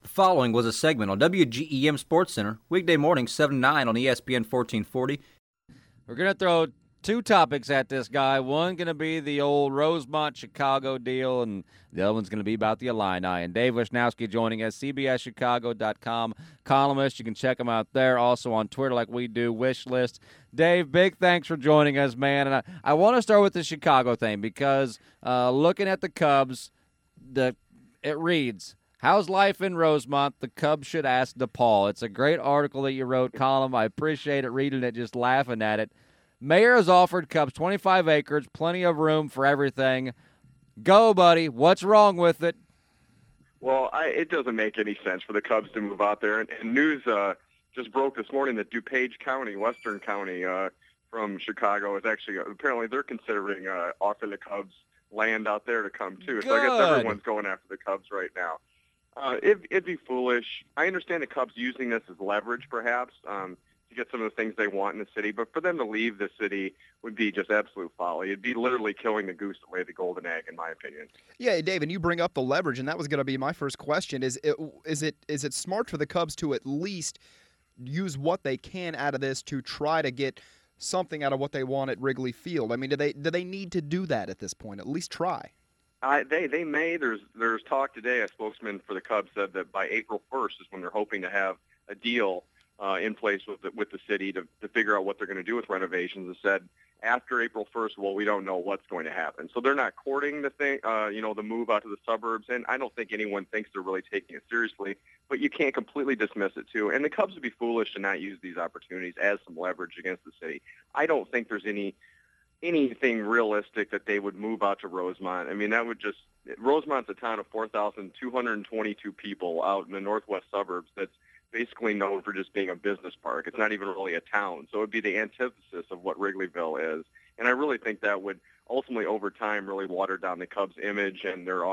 The following was a segment on WGEM Sports Center, weekday mornings 7 to 9 on ESPN 1440. We're going to throw two topics at this guy. One going to be the old Rosemont Chicago deal, and the other one's going to be about the Illini. And Dave Wisnowski joining us, CBSChicago.com columnist. You can check him out there. Also on Twitter like we do, Wish List. Dave, big thanks for joining us, man. And I want to start with the Chicago thing because looking at the Cubs, it reads, "How's life in Rosemont? The Cubs should ask DePaul." It's a great article that you wrote, column. I appreciate it, reading it, just laughing at it. Mayor has offered Cubs 25 acres, plenty of room for everything. Go, buddy. What's wrong with it? Well, it doesn't make any sense for the Cubs to move out there. And news just broke this morning that DuPage County, Western County, from Chicago, is actually apparently they're considering offering the Cubs land out there to come too. Good. So I guess everyone's going after the Cubs right now. It'd be foolish. I understand the Cubs using this as leverage, perhaps, to get some of the things they want in the city. But for them to leave the city would be just absolute folly. It'd be literally killing the goose that laid the golden egg, in my opinion. Yeah, Dave, and you bring up the leverage, and that was going to be my first question. Is it smart for the Cubs to at least use what they can out of this to try to get something out of what they want at Wrigley Field? I mean, do they need to do that at this point? At least try. They may. There's talk today. A spokesman for the Cubs said that by April 1st is when they're hoping to have a deal in place with the city to figure out what they're going to do with renovations. It said after April 1st, well, we don't know what's going to happen. So they're not courting the thing, the move out to the suburbs, and I don't think anyone thinks they're really taking it seriously. But you can't completely dismiss it too. And the Cubs would be foolish to not use these opportunities as some leverage against the city. I don't think there's anything realistic that they would move out to Rosemont. I mean, Rosemont's a town of 4,222 people out in the northwest suburbs that's basically known for just being a business park. It's not even really a town. So it would be the antithesis of what Wrigleyville is. And I really think that would ultimately, over time, really water down the Cubs' image and their,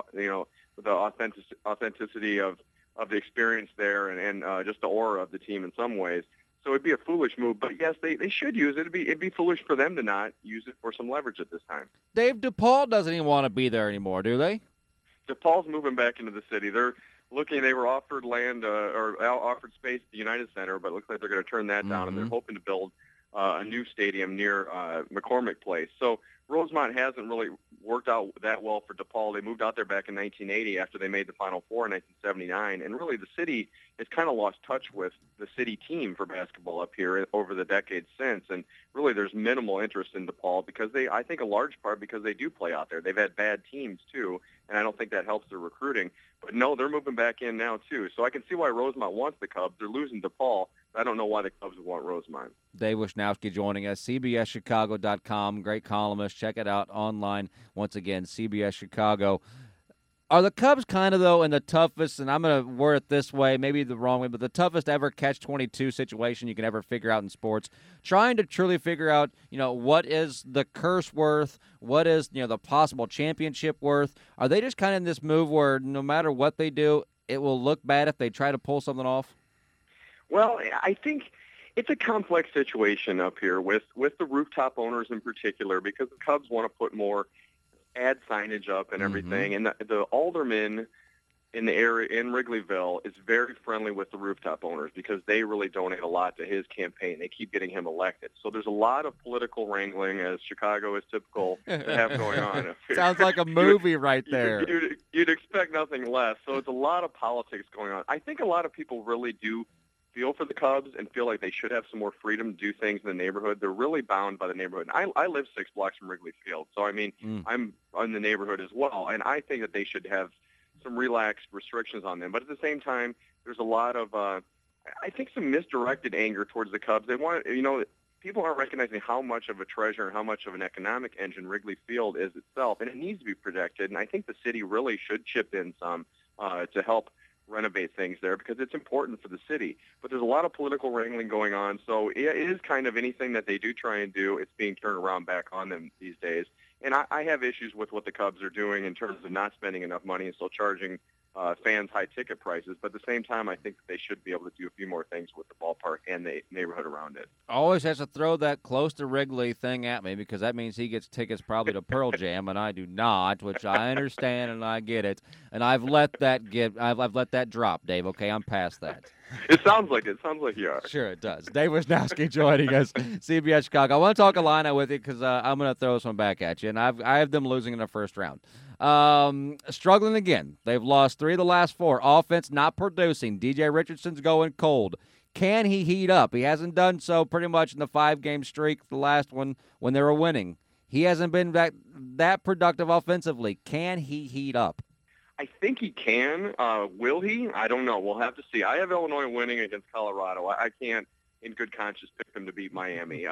the authenticity of the experience there and just the aura of the team in some ways. So it'd be a foolish move, but yes, they should use it. It'd be foolish for them to not use it for some leverage at this time. Dave, DePaul doesn't even want to be there anymore, do they? DePaul's moving back into the city. They're looking. They were offered land or offered space at the United Center, but it looks like they're going to turn that down, and they're hoping to build a new stadium near McCormick Place. So Rosemont hasn't really worked out that well for DePaul. They moved out there back in 1980 after they made the Final Four in 1979, and really the city has kind of lost touch with the city team for basketball up here over the decades since. And really there's minimal interest in DePaul because I think a large part because they do play out there. They've had bad teams too, and I don't think that helps their recruiting. But no, they're moving back in now too. So I can see why Rosemont wants the Cubs. They're losing DePaul. I don't know why the Cubs would want Rosemont. Dave Wisnowski joining us, CBSChicago.com. Great columnist. Check it out online. Once again, CBS Chicago. Are the Cubs kind of, though, in the toughest, and I'm going to word it this way, maybe the wrong way, but the toughest ever catch-22 situation you can ever figure out in sports, trying to truly figure out, what is the curse worth, what is, the possible championship worth? Are they just kind of in this move where no matter what they do, it will look bad if they try to pull something off? Well, I think it's a complex situation up here with the rooftop owners in particular because the Cubs want to put more ad signage up and everything. And the alderman in the area in Wrigleyville is very friendly with the rooftop owners because they really donate a lot to his campaign. They keep getting him elected. So there's a lot of political wrangling, as Chicago is typical to have going on up here. Sounds like a movie right there. You'd expect nothing less. So it's a lot of politics going on. I think a lot of people really do feel for the Cubs and feel like they should have some more freedom to do things in the neighborhood. They're really bound by the neighborhood. And I live 6 blocks from Wrigley Field, so I'm in the neighborhood as well. And I think that they should have some relaxed restrictions on them. But at the same time, there's a lot of, I think, some misdirected anger towards the Cubs. They want, people aren't recognizing how much of a treasure and how much of an economic engine Wrigley Field is itself, and it needs to be protected. And I think the city really should chip in some to help renovate things there because it's important for the city. But there's a lot of political wrangling going on, so it is kind of anything that they do try and do, it's being turned around back on them these days. And I have issues with what the Cubs are doing in terms of not spending enough money and still charging fans high ticket prices. But at the same time, I think that they should be able to do a few more things with the ballpark and the neighborhood around it. Always has to throw that close to Wrigley thing at me because that means he gets tickets probably to Pearl Jam and I do not, which I understand and I get it. And I've let that I've let that drop, Dave. Okay, I'm past that. It sounds like it. Sounds like you are. Sure, it does. Dave Wisnowski joining us, CBS Chicago. I want to talk Illini with you because I'm going to throw this one back at you, and I have them losing in the first round. Struggling again. They've lost 3 of the last 4. Offense not producing. DJ Richardson's going cold. Can he heat up? He hasn't done so pretty much in the 5-game streak, the last one when they were winning. He hasn't been that productive offensively. Can he heat up? I think he can. Will he? I don't know. We'll have to see. I have Illinois winning against Colorado. I can't, in good conscience, pick them to beat Miami.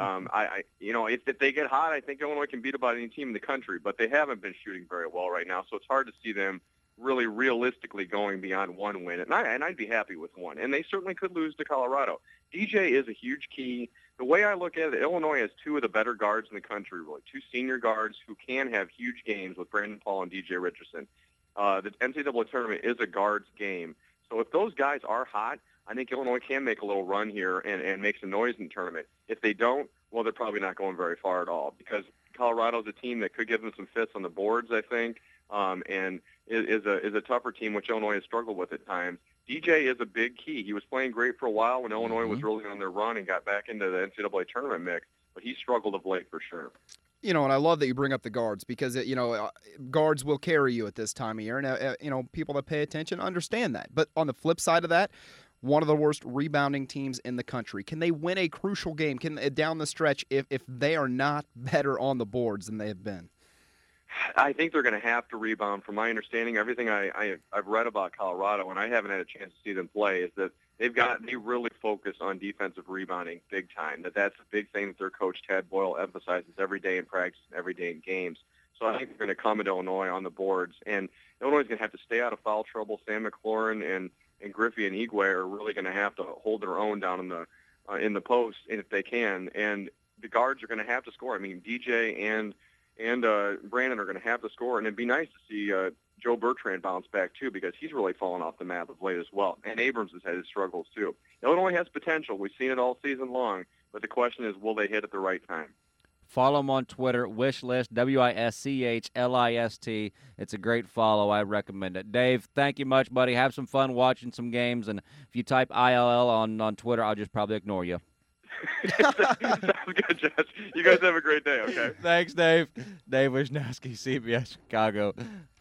If they get hot, I think Illinois can beat about any team in the country. But they haven't been shooting very well right now, so it's hard to see them really realistically going beyond one win. And I'd be happy with one. And they certainly could lose to Colorado. DJ is a huge key. The way I look at it, Illinois has 2 of the better guards in the country, really, 2 senior guards who can have huge games with Brandon Paul and DJ Richardson. The NCAA tournament is a guards game. So if those guys are hot, I think Illinois can make a little run here and make some noise in the tournament. If they don't, well, they're probably not going very far at all because Colorado's a team that could give them some fits on the boards, I think, and is a tougher team, which Illinois has struggled with at times. DJ is a big key. He was playing great for a while when Illinois was really on their run and got back into the NCAA tournament mix, but he struggled of late for sure. And I love that you bring up the guards because, guards will carry you at this time of year. And, people that pay attention understand that. But on the flip side of that, one of the worst rebounding teams in the country. Can they win a crucial game down the stretch if they are not better on the boards than they have been? I think they're going to have to rebound. From my understanding, everything I've read about Colorado, and I haven't had a chance to see them play, is that they really focus on defensive rebounding big time. That's a big thing that their coach Tad Boyle emphasizes every day in practice and every day in games. So I think they're going to come at Illinois on the boards, and Illinois is going to have to stay out of foul trouble. Sam McLaurin and Griffey and Igwe are really going to have to hold their own down in the post, and if they can. And the guards are going to have to score. I mean, DJ and Brandon are going to have to score, and it'd be nice to see Joe Bertrand bounce back too because he's really fallen off the map of late as well. And Abrams has had his struggles too. Illinois has potential. We've seen it all season long, but the question is, will they hit at the right time? Follow him on Twitter, Wishlist, WISCHLIST. It's a great follow. I recommend it. Dave, thank you much, buddy. Have some fun watching some games, and if you type ILL on Twitter, I'll just probably ignore you. Sounds good, Jess. You guys have a great day, okay? Thanks, Dave. Dave Wisnowski, CBS Chicago.